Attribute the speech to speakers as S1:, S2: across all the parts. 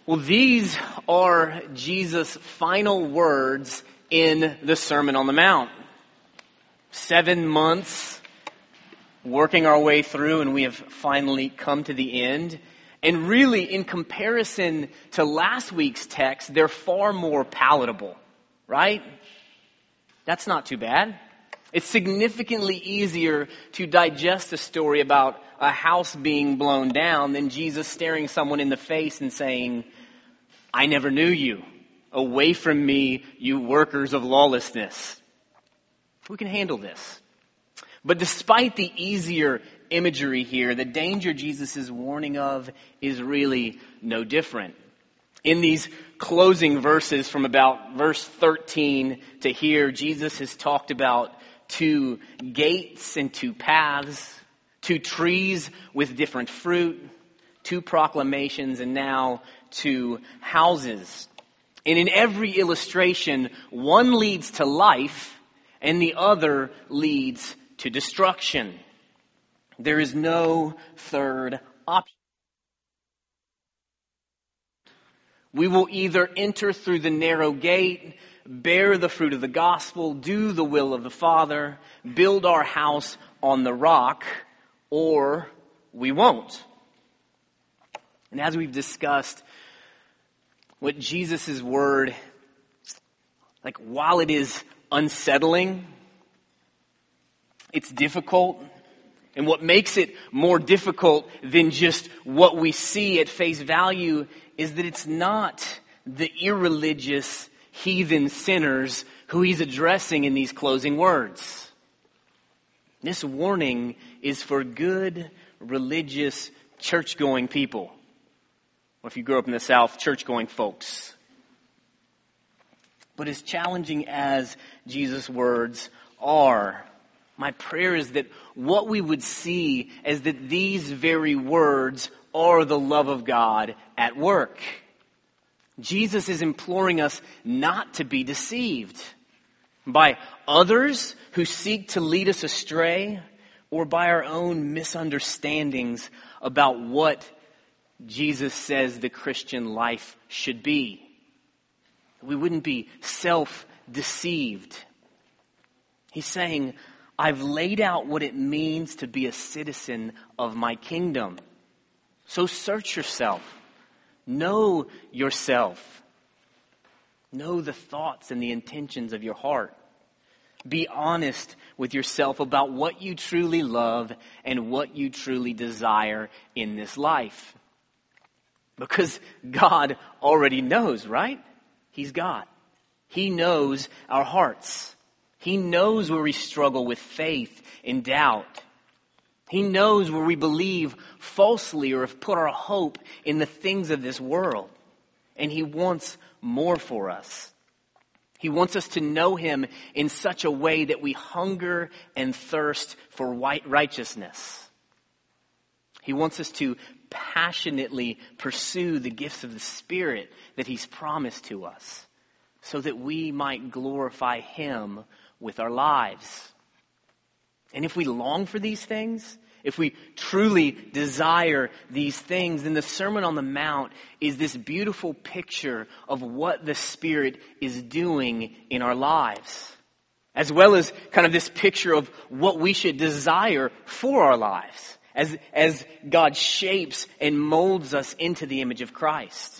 S1: Well, these are Jesus' final words in the Sermon on the Mount. 7 months working our way through, and we have finally come to the end. And really, in comparison to last week's text, they're far more palatable, right? That's not too bad. It's significantly easier to digest a story about a house being blown down than Jesus staring someone in the face and saying, "I never knew you. Away from me, you workers of lawlessness." We can handle this. But despite the easier imagery here, the danger Jesus is warning of is really no different. In these closing verses from about verse 13 to here, Jesus has talked about 2 gates and 2 paths, 2 trees with different fruit, 2 proclamations, and now 2 houses. And in every illustration, one leads to life and the other leads to destruction. There is no third option. We will either enter through the narrow gate, bear the fruit of the gospel, do the will of the Father, build our house on the rock, or we won't. And as we've discussed, what Jesus' word, while it is unsettling, it's difficult. And what makes it more difficult than just what we see at face value is that it's not the irreligious heathen sinners who he's addressing in these closing words. This warning is for good, religious, church-going people. Or if you grew up in the South, church-going folks. But as challenging as Jesus' words are, my prayer is that what we would see is that these very words are the love of God at work. Jesus is imploring us not to be deceived by others who seek to lead us astray or by our own misunderstandings about what Jesus says the Christian life should be. We wouldn't be self-deceived. He's saying, I've laid out what it means to be a citizen of my kingdom. So search yourself. Know yourself. Know the thoughts and the intentions of your heart. Be honest with yourself about what you truly love and what you truly desire in this life. Because God already knows, right? He's God. He knows our hearts. He knows where we struggle with faith and doubt. He knows where we believe falsely or have put our hope in the things of this world. And He wants more for us. He wants us to know Him in such a way that we hunger and thirst for righteousness. He wants us to passionately pursue the gifts of the Spirit that He's promised to us so that we might glorify Him with our lives. And if we long for these things, if we truly desire these things, then the Sermon on the Mount is this beautiful picture of what the Spirit is doing in our lives, as well as kind of this picture of what we should desire for our lives as God shapes and molds us into the image of Christ.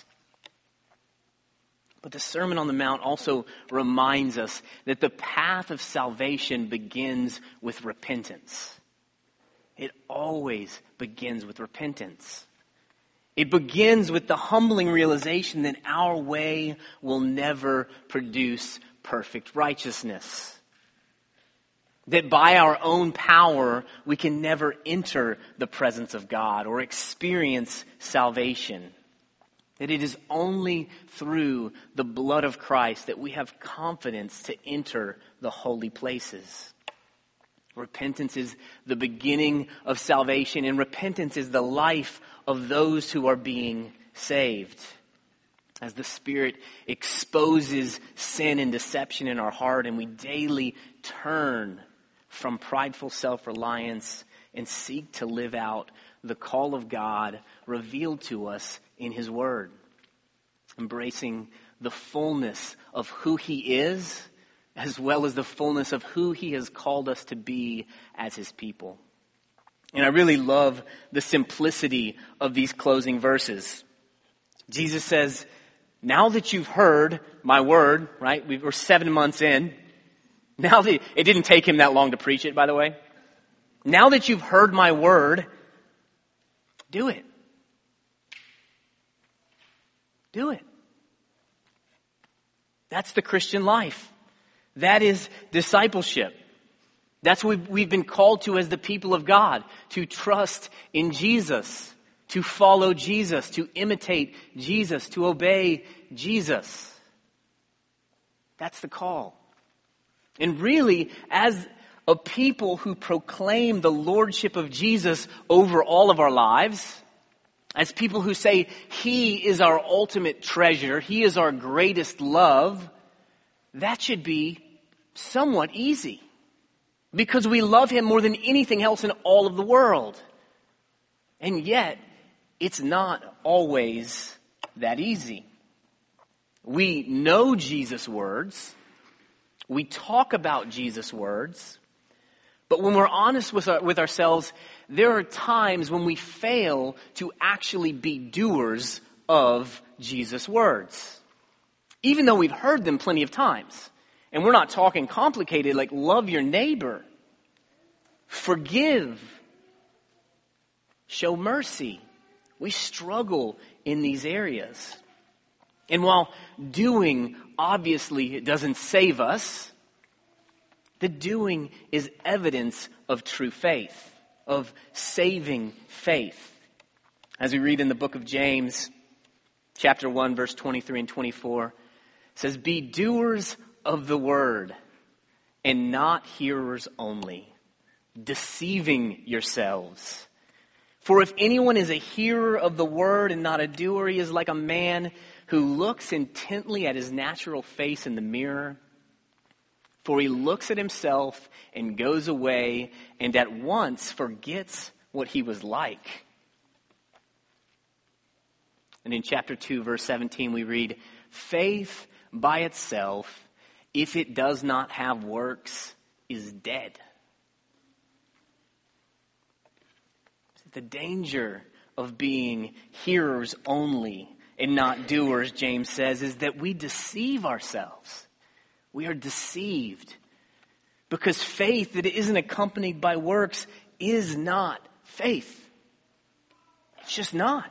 S1: But the Sermon on the Mount also reminds us that the path of salvation begins with repentance. It always begins with repentance. It begins with the humbling realization that our way will never produce perfect righteousness. That by our own power, we can never enter the presence of God or experience salvation. That it is only through the blood of Christ that we have confidence to enter the holy places. Repentance is the beginning of salvation, and repentance is the life of those who are being saved. As the Spirit exposes sin and deception in our heart, and we daily turn from prideful self-reliance and seek to live out the call of God revealed to us in His Word. embracing the fullness of who he is, as well as the fullness of who he has called us to be as his people. And I really love the simplicity of these closing verses. Jesus says, now that you've heard my word, right? We're 7 months in. Now that it didn't take him that long to preach it, by the way. Now that you've heard my word, do it. Do it. That's the Christian life. That is discipleship. That's what we've been called to as the people of God, to trust in Jesus, to follow Jesus, to imitate Jesus, to obey Jesus. That's the call. And really, as a people who proclaim the lordship of Jesus over all of our lives, as people who say he is our ultimate treasure, he is our greatest love, that should be somewhat easy. Because we love him more than anything else in all of the world. And yet, it's not always that easy. We know Jesus' words. We talk about Jesus' words. But when we're honest with ourselves, there are times when we fail to actually be doers of Jesus' words. Even though we've heard them plenty of times. And we're not talking complicated like love your neighbor, forgive, show mercy. We struggle in these areas. And while doing obviously doesn't save us, the doing is evidence of true faith, of saving faith. As we read in the book of James, chapter 1, verse 23 and 24, it says, be doers of the word and not hearers only, deceiving yourselves. For if anyone is a hearer of the word and not a doer, he is like a man who looks intently at his natural face in the mirror. For he looks at himself and goes away and at once forgets what he was like. And in chapter 2, verse 17, we read, faith by itself, if it does not have works, is dead. The danger of being hearers only and not doers, James says, is that we deceive ourselves. We are deceived. Because faith that isn't accompanied by works is not faith. It's just not.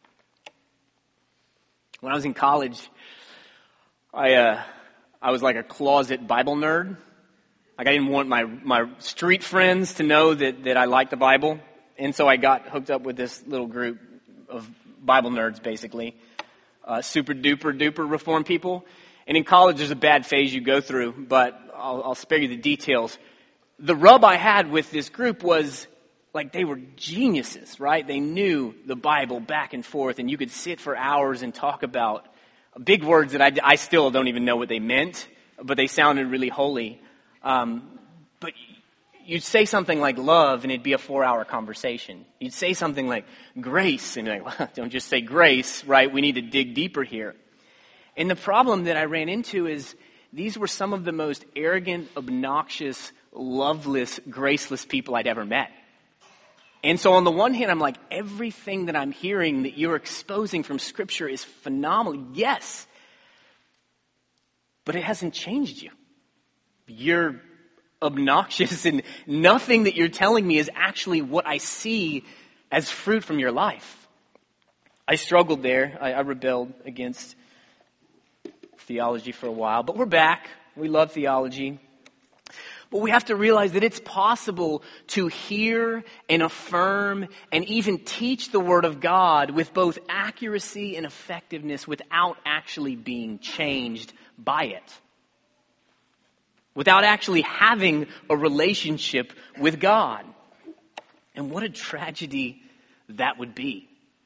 S1: When I was in college, I was like a closet Bible nerd. Like I didn't want my street friends to know that I liked the Bible. And so I got hooked up with this little group of Bible nerds, basically. Super duper duper Reformed people. And in college, there's a bad phase you go through, but I'll spare you the details. The rub I had with this group was, like, they were geniuses, right? They knew the Bible back and forth, and you could sit for hours and talk about big words that I still don't even know what they meant, but they sounded really holy. But you'd say something like love, and it'd be a 4-hour conversation. You'd say something like grace, and you're like, well, don't just say grace, right? We need to dig deeper here. And the problem that I ran into is these were some of the most arrogant, obnoxious, loveless, graceless people I'd ever met. And so on the one hand, I'm like, everything that I'm hearing that you're exposing from Scripture is phenomenal. Yes. But it hasn't changed you. You're obnoxious, and nothing that you're telling me is actually what I see as fruit from your life. I struggled there. I rebelled against theology for a while, but we're back. We love theology. But we have to realize that it's possible to hear and affirm and even teach the Word of God with both accuracy and effectiveness without actually being changed by it. Without actually having a relationship with God. And what a tragedy that would be.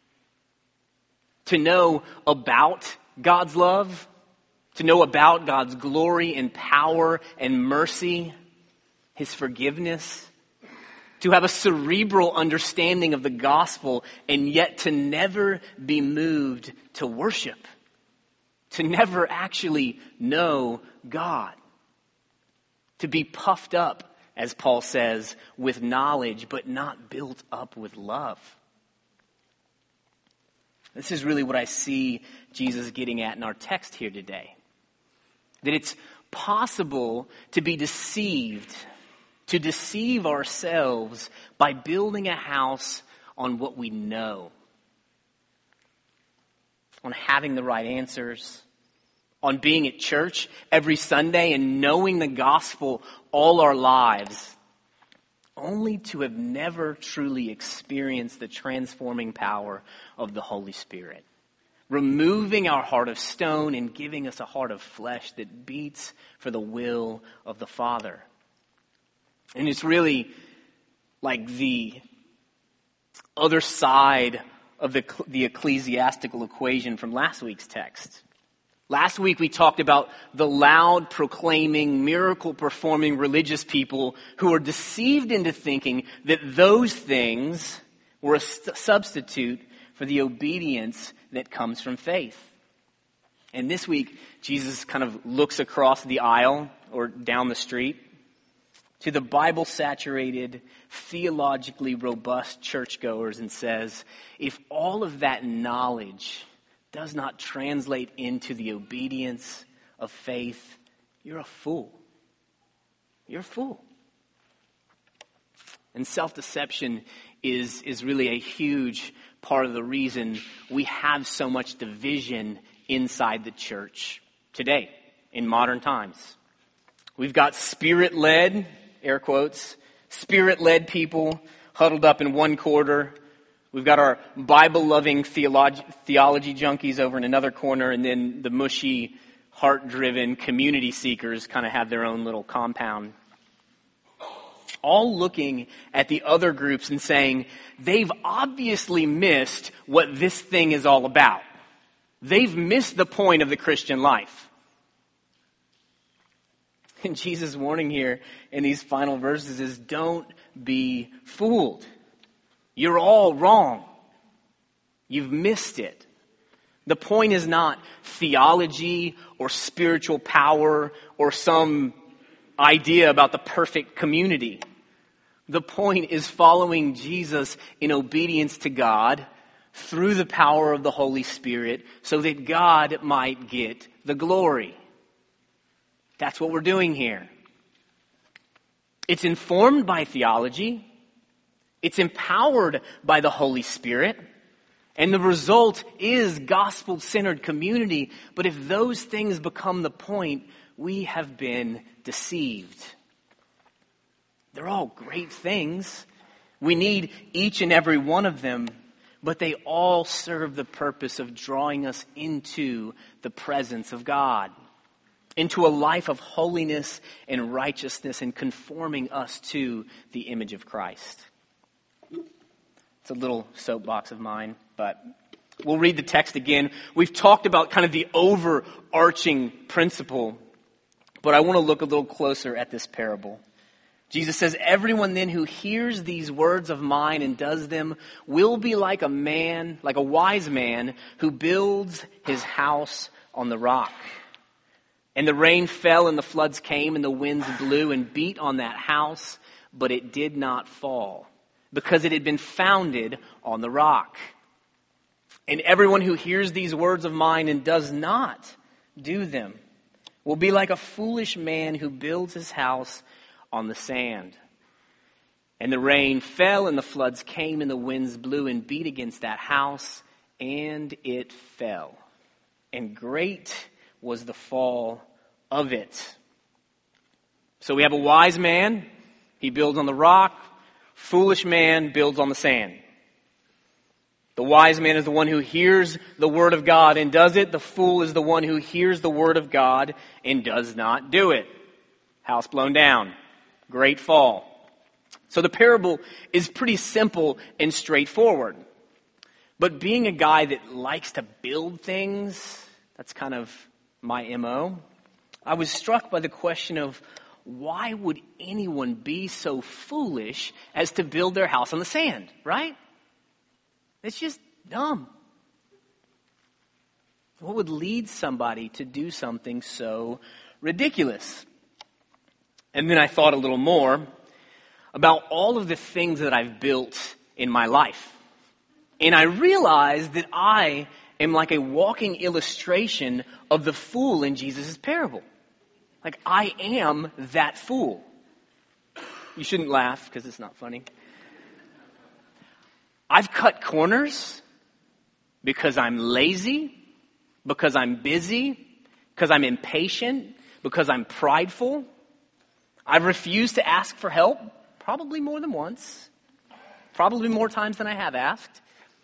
S1: To know about God's love, to know about God's glory and power and mercy, His forgiveness, to have a cerebral understanding of the gospel and yet to never be moved to worship to never actually know God, to be puffed up, as Paul says, with knowledge, but not built up with love. This is really what I see Jesus getting at in our text here today. That it's possible to be deceived, to deceive ourselves by building a house on what we know, on having the right answers, on being at church every Sunday and knowing the gospel all our lives, only to have never truly experienced the transforming power of the Holy Spirit, removing our heart of stone and giving us a heart of flesh that beats for the will of the Father. And it's really like the other side of the ecclesiastical equation from last week's text. Last week we talked about the loud, proclaiming, miracle-performing religious people who are deceived into thinking that those things were a substitute for the obedience that comes from faith. And this week, Jesus kind of looks across the aisle or down the street to the Bible-saturated, theologically robust churchgoers and says, if all of that knowledge does not translate into the obedience of faith, you're a fool. You're a fool. And self-deception is really a huge part of the reason we have so much division inside the church today, in modern times. We've got spirit-led, air quotes, spirit-led people huddled up in one corner. We've got our Bible-loving theology junkies over in another corner, and then the mushy, heart-driven community seekers kind of have their own little compound. All looking at the other groups and saying, they've obviously missed what this thing is all about. They've missed the point of the Christian life. And Jesus' warning here in these final verses is, don't be fooled. You're all wrong. You've missed it. The point is not theology or spiritual power or some idea about the perfect community. The point is following Jesus in obedience to God through the power of the Holy Spirit so that God might get the glory. That's what we're doing here. It's informed by theology. It's empowered by the Holy Spirit. And the result is gospel-centered community. But if those things become the point, we have been deceived. They're all great things. We need each and every one of them. But they all serve the purpose of drawing us into the presence of God, into a life of holiness and righteousness and conforming us to the image of Christ. It's a little soapbox of mine, but we'll read the text again. We've talked about kind of the overarching principle, but I want to look a little closer at this parable. Jesus says, everyone then who hears these words of mine and does them will be like a wise man who builds his house on the rock. And the rain fell and the floods came and the winds blew and beat on that house, but it did not fall because it had been founded on the rock. And everyone who hears these words of mine and does not do them will be like a foolish man who builds his house on the sand. And the rain fell and the floods came and the winds blew and beat against that house, and it fell. And great was the fall of it. So we have a wise man, he builds on the rock. Foolish man builds on the sand. The wise man is the one who hears the word of God and does it. The fool is the one who hears the word of God and does not do it. House blown down. Great fall. So the parable is pretty simple and straightforward. But being a guy that likes to build things, that's kind of my MO. I was struck by the question of why would anyone be so foolish as to build their house on the sand, right? It's just dumb. What would lead somebody to do something so ridiculous? And then I thought a little more about all of the things that I've built in my life. And I realized that I am like a walking illustration of the fool in Jesus' parable. Like, I am that fool. You shouldn't laugh because it's not funny. I've cut corners because I'm lazy, because I'm busy, because I'm impatient, because I'm prideful. I've refused to ask for help, probably more than once, probably more times than I have asked.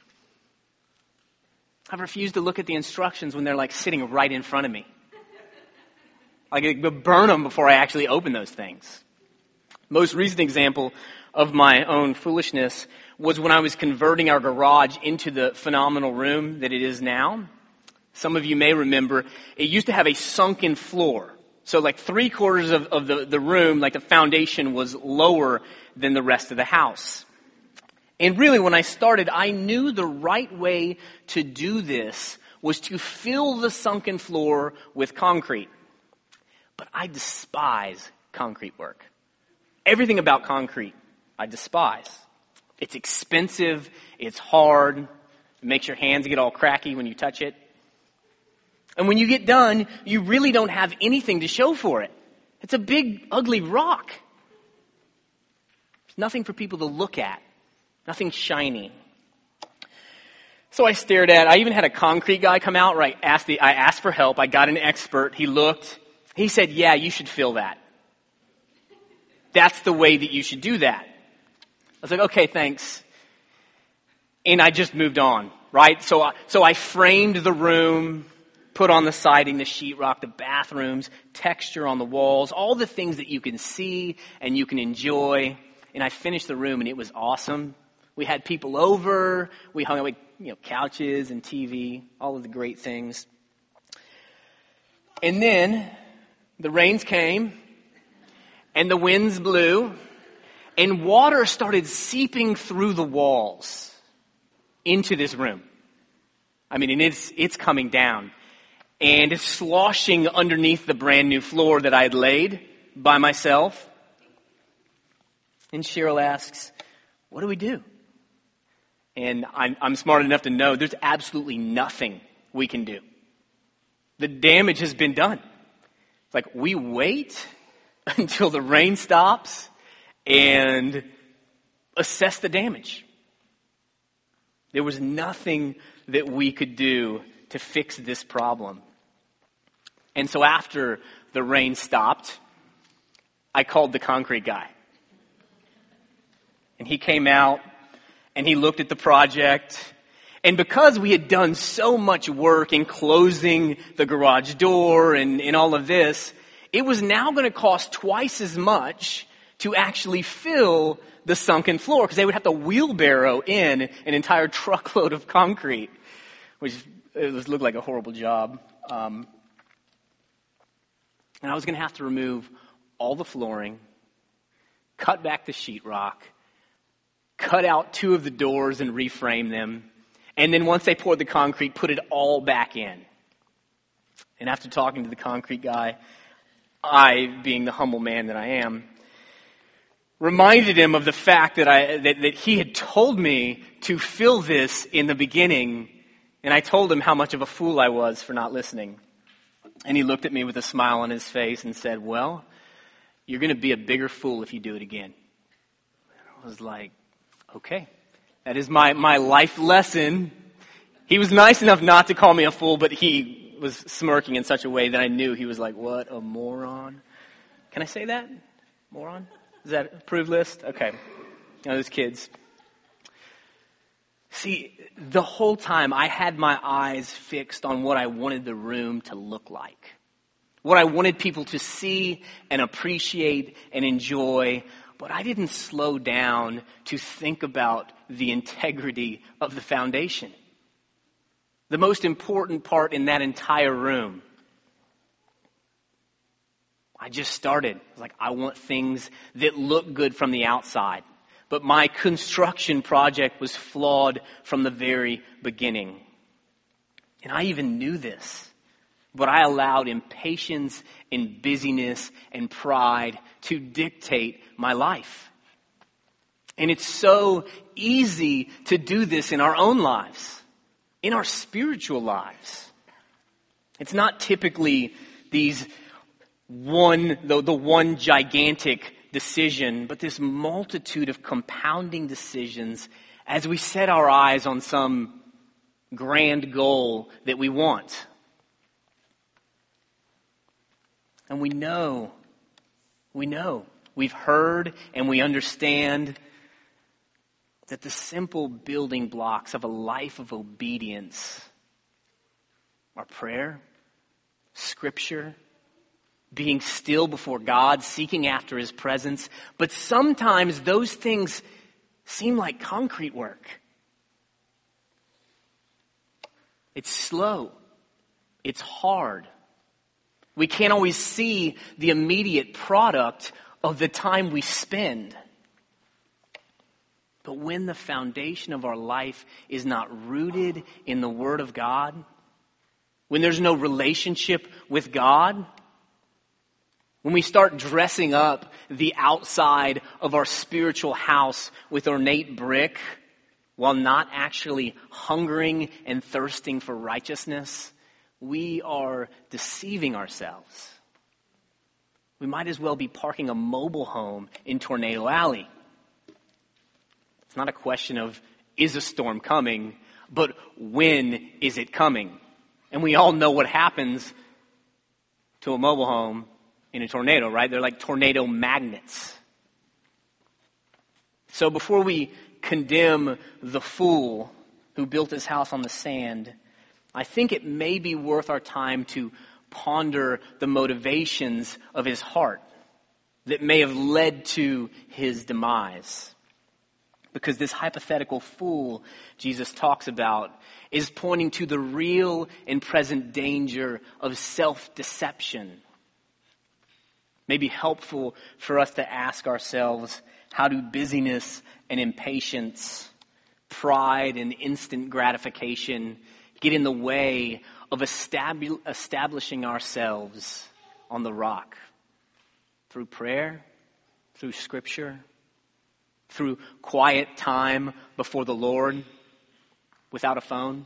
S1: I've refused to look at the instructions when they're like sitting right in front of me. Like, I could burn them before I actually open those things. Most recent example of my own foolishness was when I was converting our garage into the phenomenal room that it is now. Some of you may remember, it used to have a sunken floor. So like 3/4 of the room, like the foundation was lower than the rest of the house. And really, when I started, I knew the right way to do this was to fill the sunken floor with concrete. But I despise concrete work. Everything about concrete, I despise. It's expensive, it's hard, it makes your hands get all cracky when you touch it. And when you get done, you really don't have anything to show for it. It's a big, ugly rock. There's nothing for people to look at. Nothing shiny. So I stared at, I even had a concrete guy come out, right? I asked for help. I got an expert. He looked. He said, yeah, you should fill that. That's the way that you should do that. I was like, okay, thanks. And I just moved on, right? So I framed the room, put on the siding, the sheetrock, the bathrooms, texture on the walls, all the things that you can see and you can enjoy. And I finished the room and it was awesome. We had people over. We hung out with, couches and TV, all of the great things. And then the rains came and the winds blew and water started seeping through the walls into this room. I mean, and it's coming down and it's sloshing underneath the brand new floor that I had laid by myself. And Cheryl asks, what do we do? And I'm smart enough to know there's absolutely nothing we can do. The damage has been done. It's like we wait until the rain stops and assess the damage. There was nothing that we could do to fix this problem. And so after the rain stopped, I called the concrete guy. And he came out and he looked at the project. And because we had done so much work in closing the garage door and all of this, it was now going to cost twice as much to actually fill the sunken floor because they would have to wheelbarrow in an entire truckload of concrete, which looked like a horrible job. And I was going to have to remove all the flooring, cut back the sheetrock, cut out 2 of the doors and reframe them. And then once they poured the concrete, put it all back in. And after talking to the concrete guy, I, being the humble man that I am, reminded him of the fact that he had told me to fill this in the beginning. And I told him how much of a fool I was for not listening. And he looked at me with a smile on his face and said, well, you're going to be a bigger fool if you do it again. I was like, okay, that is my life lesson. He was nice enough not to call me a fool, but he was smirking in such a way that I knew he was like, what a moron. Can I say that? Moron? Is that approved list? Okay. Those kids. See, the whole time I had my eyes fixed on what I wanted the room to look like. What I wanted people to see and appreciate and enjoy. But I didn't slow down to think about the integrity of the foundation. The most important part in that entire room. I just started. I was like, I want things that look good from the outside. But my construction project was flawed from the very beginning. And I even knew this, but I allowed impatience and busyness and pride to dictate my life. And it's so easy to do this in our own lives, in our spiritual lives. It's not typically the one gigantic decision, but this multitude of compounding decisions as we set our eyes on some grand goal that we want. And we know, we've heard and we understand that the simple building blocks of a life of obedience are prayer, Scripture, being still before God, seeking after His presence. But sometimes those things seem like concrete work. It's slow. It's hard. We can't always see the immediate product of the time we spend. But when the foundation of our life is not rooted in the Word of God, when there's no relationship with God, when we start dressing up the outside of our spiritual house with ornate brick while not actually hungering and thirsting for righteousness, we are deceiving ourselves. We might as well be parking a mobile home in Tornado Alley. It's not a question of, is a storm coming, but when is it coming? And we all know what happens to a mobile home in a tornado, right? They're like tornado magnets. So before we condemn the fool who built his house on the sand, I think it may be worth our time to ponder the motivations of his heart that may have led to his demise. Because this hypothetical fool Jesus talks about is pointing to the real and present danger of self-deception. May be helpful for us to ask ourselves, how do busyness and impatience, pride and instant gratification get in the way of establishing ourselves on the rock? Through prayer, through Scripture, through quiet time before the Lord, without a phone?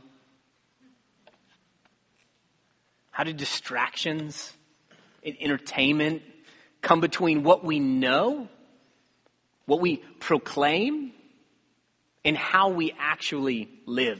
S1: How do distractions and entertainment come between what we know, what we proclaim, and how we actually live?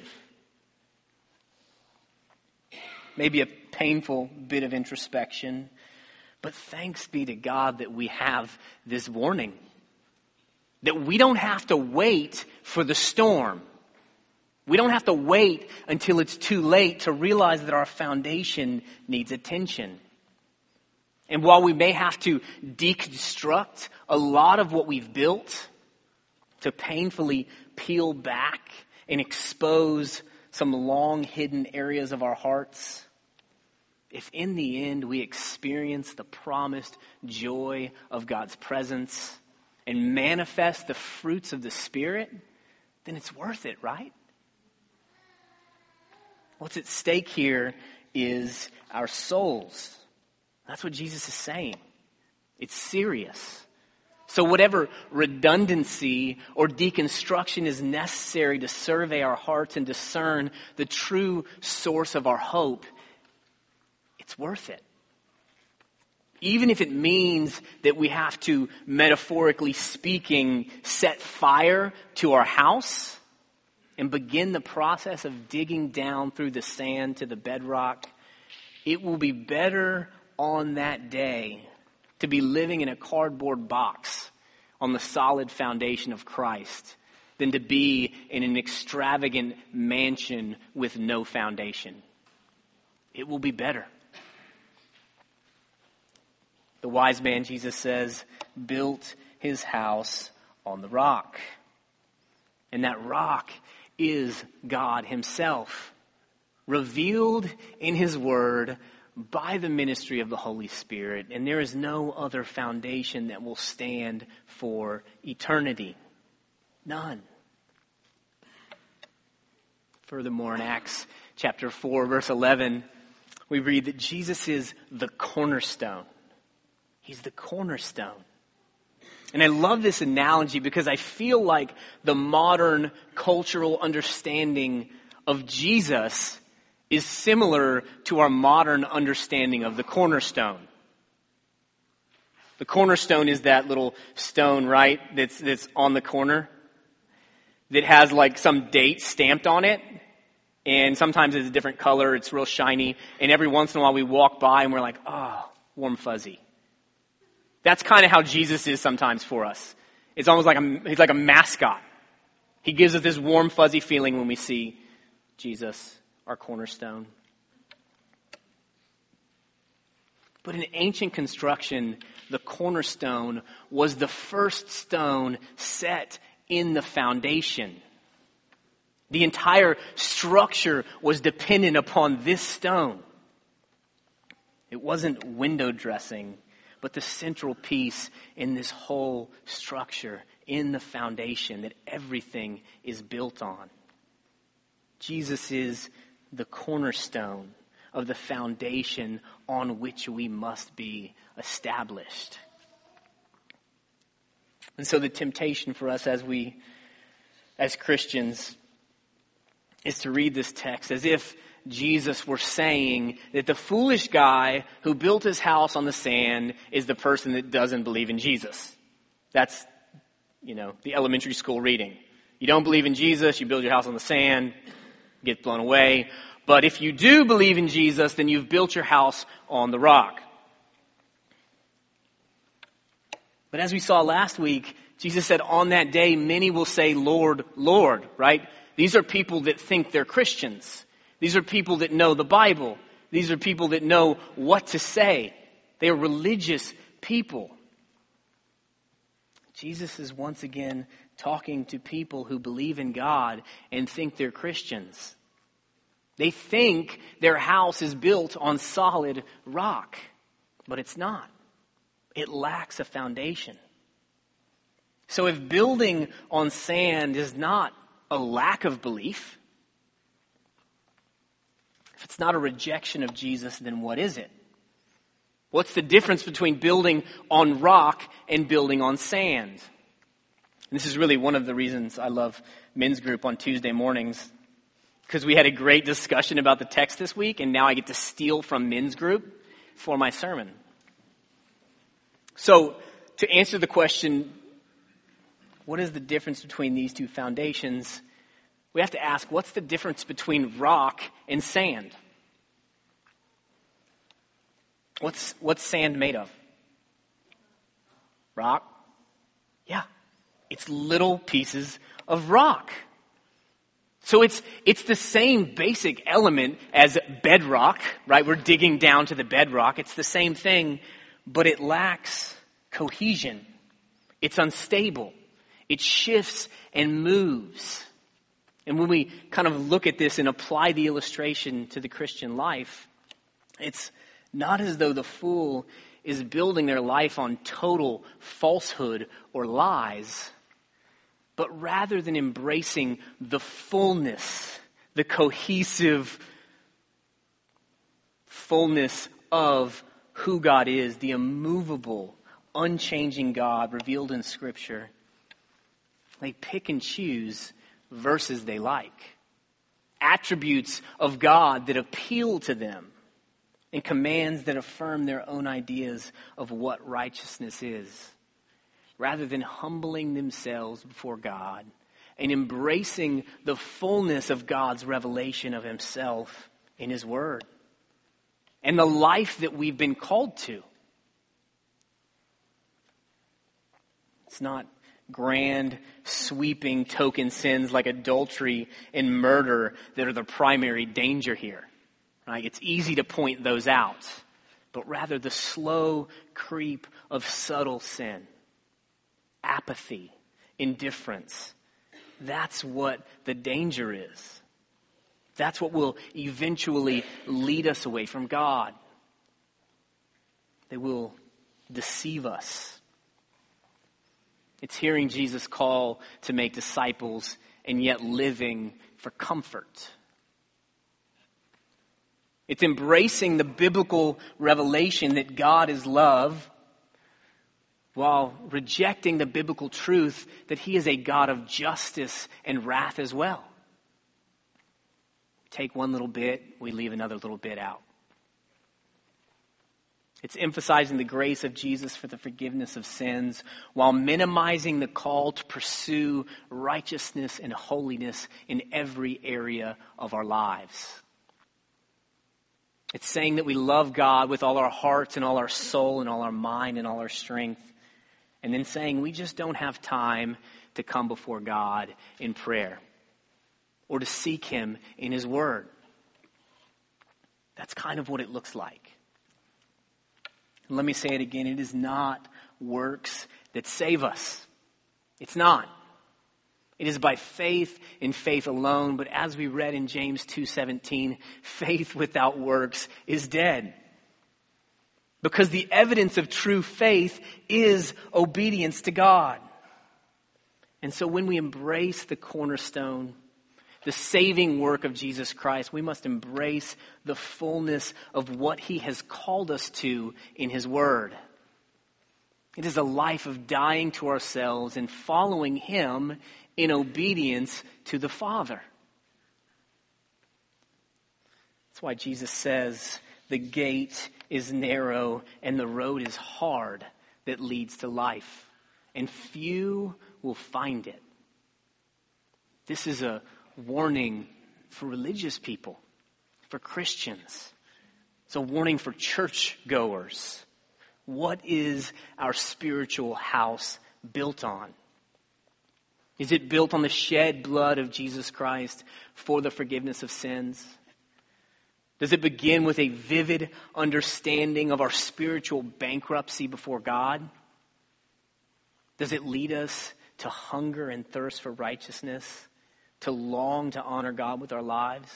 S1: Maybe a painful bit of introspection, but thanks be to God that we have this warning. That we don't have to wait for the storm. We don't have to wait until it's too late to realize that our foundation needs attention. And while we may have to deconstruct a lot of what we've built, to painfully peel back and expose some long hidden areas of our hearts, if in the end we experience the promised joy of God's presence and manifest the fruits of the Spirit, then it's worth it, right? What's at stake here is our souls. That's what Jesus is saying. It's serious. So whatever redundancy or deconstruction is necessary to survey our hearts and discern the true source of our hope, it's worth it. Even if it means that we have to, metaphorically speaking, set fire to our house and begin the process of digging down through the sand to the bedrock, it will be better on that day to be living in a cardboard box on the solid foundation of Christ than to be in an extravagant mansion with no foundation. It will be better. The wise man, Jesus says, built his house on the rock. And that rock is God Himself, revealed in His Word by the ministry of the Holy Spirit. And there is no other foundation that will stand for eternity. None. Furthermore, in Acts chapter 4, verse 11, we read that Jesus is the cornerstone. He's the cornerstone. And I love this analogy because I feel like the modern cultural understanding of Jesus is similar to our modern understanding of the cornerstone. The cornerstone is that little stone, right, that's on the corner that has like some date stamped on it. And sometimes it's a different color, it's real shiny. And every once in a while we walk by and we're like, oh, warm fuzzy. That's kind of how Jesus is sometimes for us. It's almost like he's like a mascot. He gives us this warm, fuzzy feeling when we see Jesus, our cornerstone. But in ancient construction, the cornerstone was the first stone set in the foundation. The entire structure was dependent upon this stone. It wasn't window dressing, but the central piece in this whole structure, in the foundation that everything is built on. Jesus is the cornerstone of the foundation on which we must be established. And so the temptation for us as Christians is to read this text as if Jesus were saying that the foolish guy who built his house on the sand is the person that doesn't believe in Jesus. That's, the elementary school reading. You don't believe in Jesus, you build your house on the sand, get blown away. But if you do believe in Jesus, then you've built your house on the rock. But as we saw last week, Jesus said on that day, many will say, Lord, Lord, right? These are people that think they're Christians. These are people that know the Bible. These are people that know what to say. They are religious people. Jesus is once again talking to people who believe in God and think they're Christians. They think their house is built on solid rock, but it's not. It lacks a foundation. So if building on sand is not a lack of belief, if it's not a rejection of Jesus, then what is it? What's the difference between building on rock and building on sand? And this is really one of the reasons I love men's group on Tuesday mornings, because we had a great discussion about the text this week, and now I get to steal from men's group for my sermon. So, to answer the question, what is the difference between these two foundations? We have to ask, what's the difference between rock and sand? What's sand made of? Rock? Yeah. It's little pieces of rock. So it's the same basic element as bedrock, right? We're digging down to the bedrock. It's the same thing, but it lacks cohesion. It's unstable. It shifts and moves. And when we kind of look at this and apply the illustration to the Christian life, it's not as though the fool is building their life on total falsehood or lies, but rather than embracing the fullness, the cohesive fullness of who God is, the immovable, unchanging God revealed in Scripture, they pick and choose verses they like, attributes of God that appeal to them, and commands that affirm their own ideas of what righteousness is, rather than humbling themselves before God and embracing the fullness of God's revelation of Himself in His Word and the life that we've been called to. It's not grand, sweeping token sins like adultery and murder that are the primary danger here. Right? It's easy to point those out, but rather the slow creep of subtle sin, apathy, indifference. That's what the danger is. That's what will eventually lead us away from God. They will deceive us. It's hearing Jesus call to make disciples and yet living for comfort. It's embracing the biblical revelation that God is love while rejecting the biblical truth that he is a God of justice and wrath as well. Take one little bit, we leave another little bit out. It's emphasizing the grace of Jesus for the forgiveness of sins while minimizing the call to pursue righteousness and holiness in every area of our lives. It's saying that we love God with all our hearts and all our soul and all our mind and all our strength. And then saying we just don't have time to come before God in prayer or to seek him in his word. That's kind of what it looks like. And let me say it again. It is not works that save us. It's not. It is by faith and faith alone. But as we read in James 2:17, faith without works is dead. Because the evidence of true faith is obedience to God. And so when we embrace the cornerstone, the saving work of Jesus Christ, we must embrace the fullness of what he has called us to in his word. It is a life of dying to ourselves and following him in obedience to the Father. That's why Jesus says the gate is narrow and the road is hard that leads to life, and few will find it. This is a warning for religious people, for Christians. It's a warning for churchgoers. What is our spiritual house built on? Is it built on the shed blood of Jesus Christ for the forgiveness of sins? Does it begin with a vivid understanding of our spiritual bankruptcy before God? Does it lead us to hunger and thirst for righteousness, to long to honor God with our lives?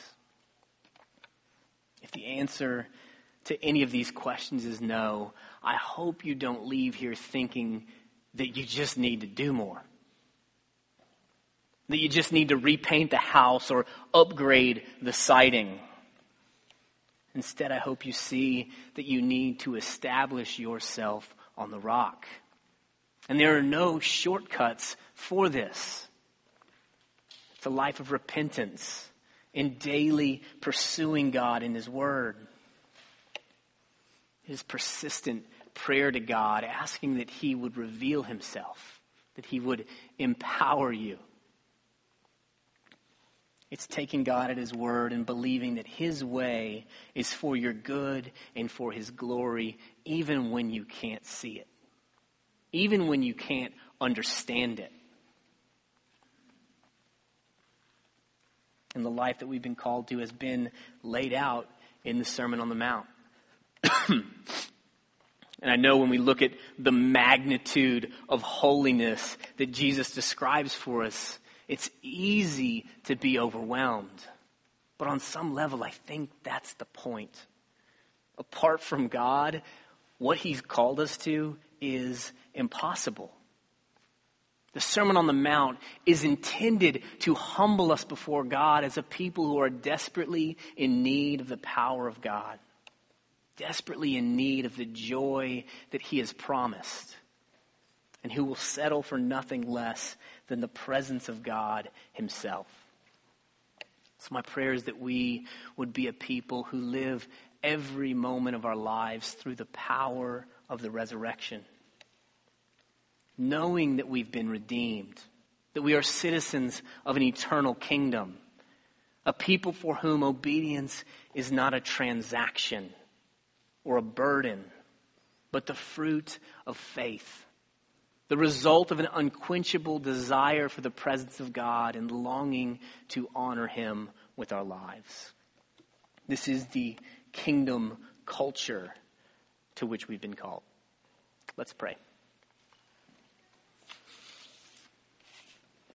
S1: If the answer to any of these questions is no, I hope you don't leave here thinking that you just need to do more. That you just need to repaint the house or upgrade the siding. Instead, I hope you see that you need to establish yourself on the rock. And there are no shortcuts for this. It's a life of repentance and daily pursuing God in his word. It is persistent prayer to God, asking that he would reveal himself, that he would empower you. It's taking God at his word and believing that his way is for your good and for his glory, even when you can't see it, even when you can't understand it. And the life that we've been called to has been laid out in the Sermon on the Mount. And I know when we look at the magnitude of holiness that Jesus describes for us, it's easy to be overwhelmed. But on some level, I think that's the point. Apart from God, what he's called us to is impossible. The Sermon on the Mount is intended to humble us before God as a people who are desperately in need of the power of God, desperately in need of the joy that he has promised, and who will settle for nothing less than the presence of God himself. So my prayer is that we would be a people who live every moment of our lives through the power of the resurrection, knowing that we've been redeemed, that we are citizens of an eternal kingdom, a people for whom obedience is not a transaction or a burden, but the fruit of faith, the result of an unquenchable desire for the presence of God and longing to honor him with our lives. This is the kingdom culture to which we've been called. Let's pray.